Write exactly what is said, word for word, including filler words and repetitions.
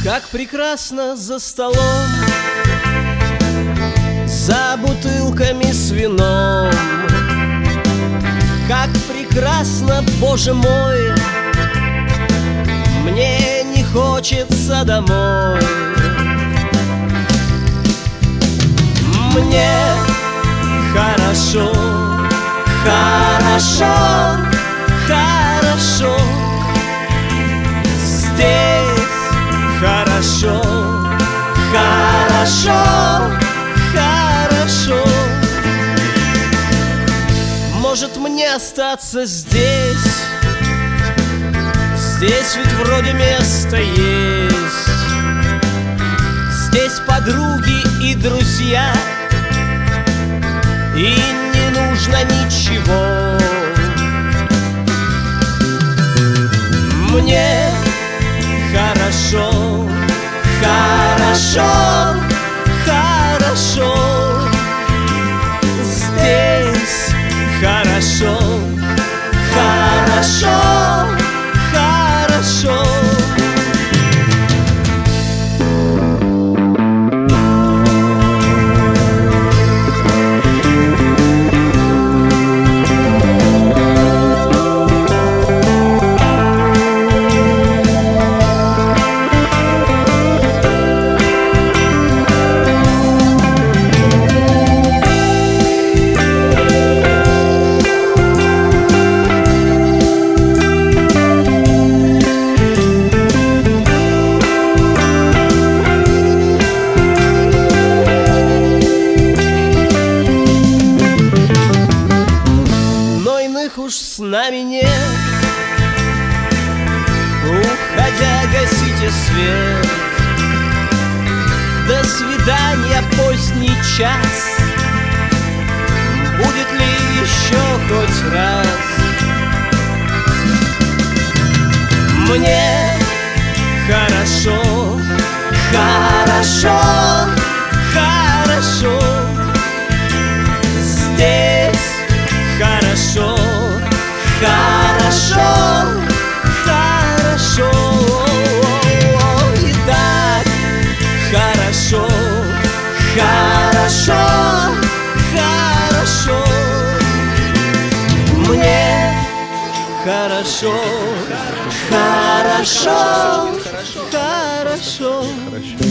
Как прекрасно за столом, за бутылками с вином. Как прекрасно, Боже мой, мне не хочется домой. Мне хорошо, хорошо, хорошо. Здесь хорошо, хорошо, хорошо. Может мне остаться здесь? Здесь ведь вроде место есть. Здесь подруги и друзья, и не нужно ничего. Мне хорошо, хорошо, хорошо. Здесь хорошо, хорошо, хорошо. Уж с нами нет. Уходя, гасите свет. До свидания, поздний час. Будет ли еще хоть раз? Мне хорошо, хорошо, хорошо. Здесь хорошо, хорошо, хорошо. И так хорошо, хорошо, хорошо. Мне хорошо, хорошо, хорошо, хорошо.